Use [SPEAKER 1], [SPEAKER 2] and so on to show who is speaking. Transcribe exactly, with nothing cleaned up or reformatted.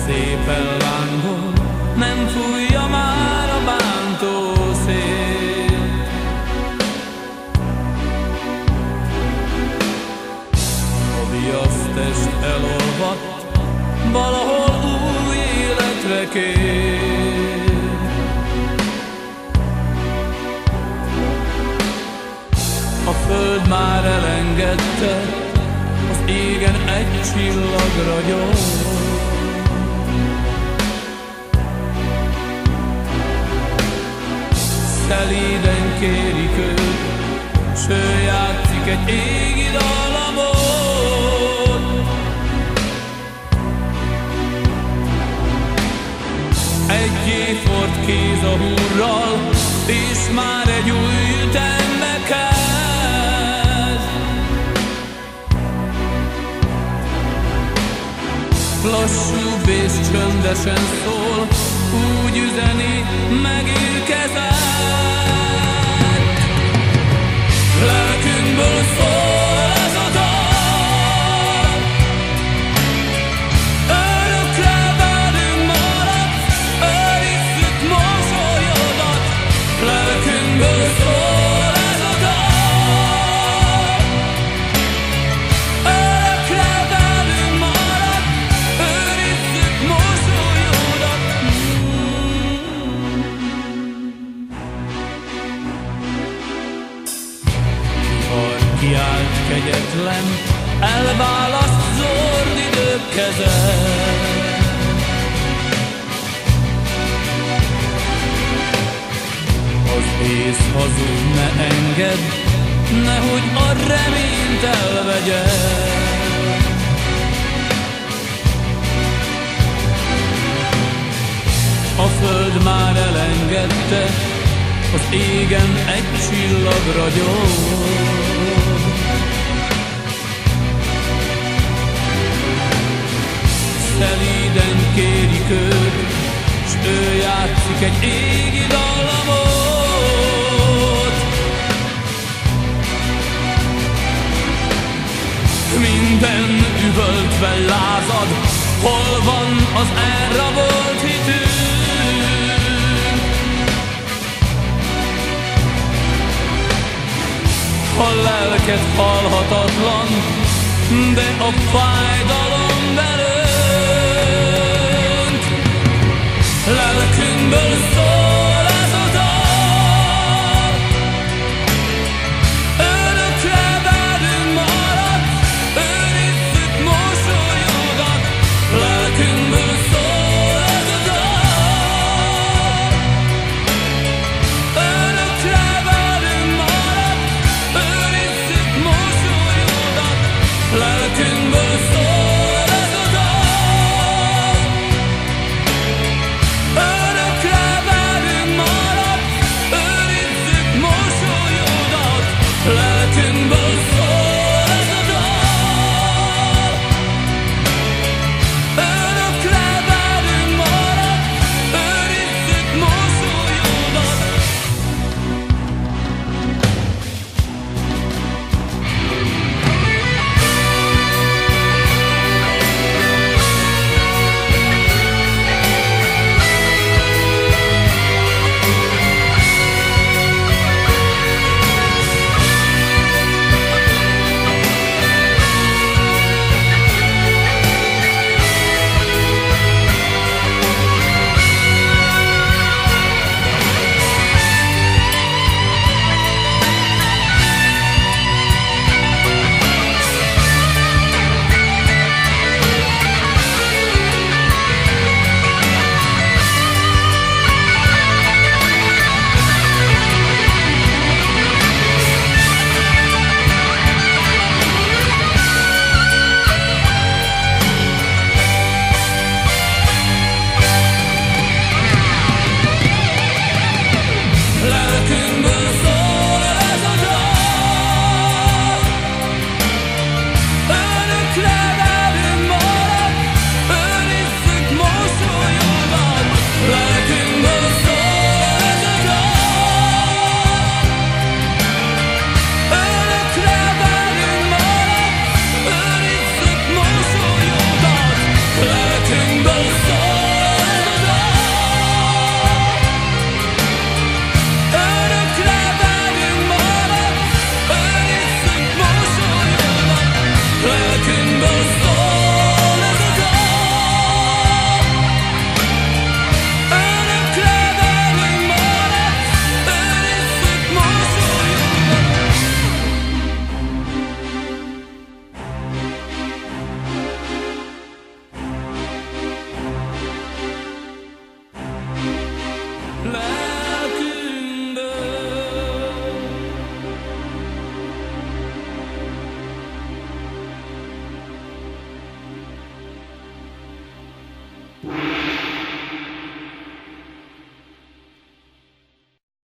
[SPEAKER 1] szépen lángol, nem fújja már a bántó szél. A viasztest elolvadt, valahol új életre kér. A föld már elengedte, az égen egy csillag ragyog. Szelíden kérik őt, s ő játszik egy égi dallamot. Egy éjfort kéz a hurral, és már egy új ütembe kezd. Lassúbb és csöndesen szól, úgy üzeni, megérkezett. Lelkünkből szól ez a dal, örökre velünk maradsz, őrizzük mosolyodat. Lelkünkből szól ez a dal, örökre velünk maradsz, őrizzük mosolyodat. Kiállt kegyetlen, elválaszt zord idők keze. Az ész hazug ne engedd, nehogy a reményt elvegye. A föld már elengedte, az égen egy csillag ragyog. Szelíden kérik őt, s ő játszik egy égi dallamot. Minden üvöltve lázad, hol van az elrabolt hitünk? A lelked halhatatlan, de a fájdalom belőle.